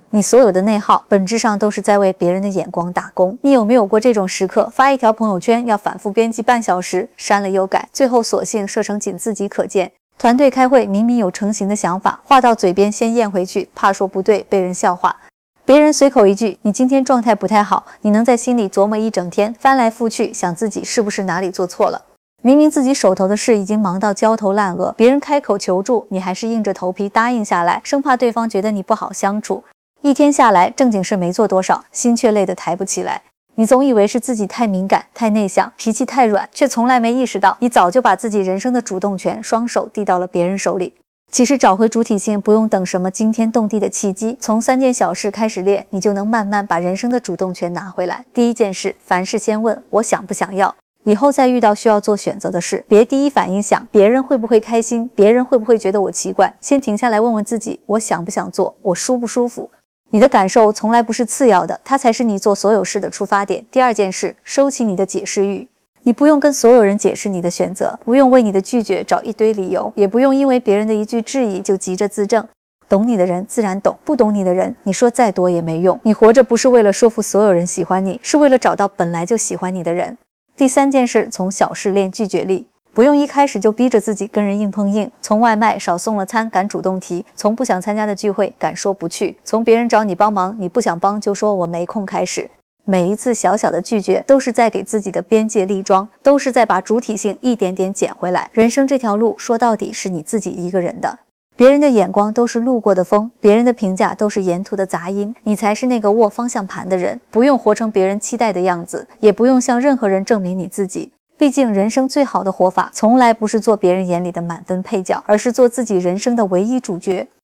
你所有的内耗，本质上都是在为别人的眼光打工。你有没有过这种时刻？发一条朋友圈要反复编辑半小时，删了又改，最后索性设成仅自己可见。团队开会，明明有成型的想法，话到嘴边先咽回去，怕说不对被人笑话。别人随口一句“你今天状态不太好”，你能在心里琢磨一整天，翻来覆去想自己是不是哪里做错了。明明自己手头的事已经忙到焦头烂额，别人开口求助，你还是硬着头皮答应下来，生怕对方觉得你不好相处。一天下来，正经事没做多少，心却累得抬不起来。你总以为是自己太敏感、太内向，脾气太软，却从来没意识到，你早就把自己人生的主动权双手递到了别人手里。其实找回主体性，不用等什么惊天动地的契机，从3件小事开始练，你就能慢慢把人生的主动权拿回来。第一件事，凡事先问我想不想要。以后再遇到需要做选择的事，别第一反应想别人会不会开心，别人会不会觉得我奇怪，先停下来问问自己，我想不想做，我舒不舒服。你的感受从来不是次要的，它才是你做所有事的出发点。第二件事，收起你的解释欲。你不用跟所有人解释你的选择，不用为你的拒绝找一堆理由，也不用因为别人的一句质疑就急着自证。懂你的人自然懂，不懂你的人，你说再多也没用。你活着不是为了说服所有人喜欢你，是为了找到本来就喜欢你的人。第3件事，从小事练拒绝力。不用一开始就逼着自己跟人硬碰硬，从外卖少送了餐敢主动提，从不想参加的聚会敢说不去，从别人找你帮忙你不想帮就说我没空开始。每一次小小的拒绝都是在给自己的边界立桩，都是在把主体性一点点捡回来。人生这条路说到底是你自己一个人的，别人的眼光都是路过的风，别人的评价都是沿途的杂音，你才是那个握方向盘的人。不用活成别人期待的样子，也不用向任何人证明你自己。毕竟人生最好的活法从来不是做别人眼里的满分配角，而是做自己人生的唯一主角。